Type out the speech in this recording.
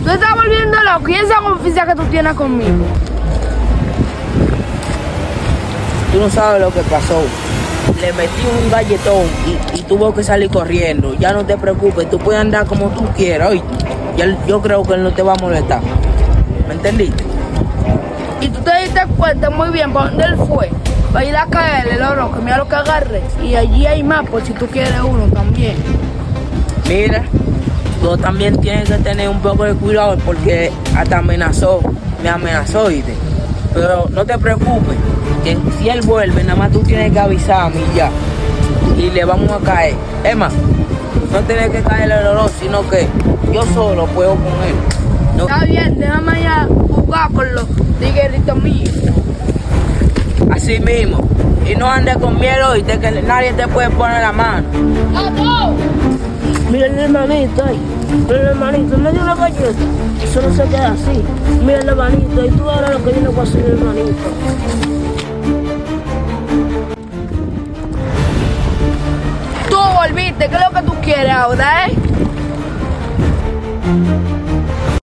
Tú estás volviendo loco. ¿Y esa confianza que tú tienes conmigo? Tú no sabes lo que pasó. Le metí un galletón y tuvo que salir corriendo. Ya no te preocupes, tú puedes andar como tú quieras, ¿oíste? Yo creo que él no te va a molestar. ¿Me entendiste? Y tú te diste cuenta muy bien por dónde él fue. Para ir a caerle, loro, que mira lo que agarré. Y allí hay más, por si tú quieres uno también. Mira, tú también tienes que tener un poco de cuidado porque hasta me amenazó, ¿oíste? Pero no te preocupes, que si él vuelve, nada más tú tienes que avisarme y ya. Y le vamos a caer. Es más, no tienes que caerle el olor, sino que yo solo puedo con él. No. Está bien, déjame ya jugar con los tigueritos míos. Así mismo. Y no andes con miedo, ¿oíste? Que nadie te puede poner la mano. ¡No! Mira el hermanito ahí. Mira el hermanito, me dio una galleta. Eso no se queda así. Mira el hermanito, y tú ahora lo que viene con el hermanito. Tú volviste, ¿qué es lo que tú quieres ahora,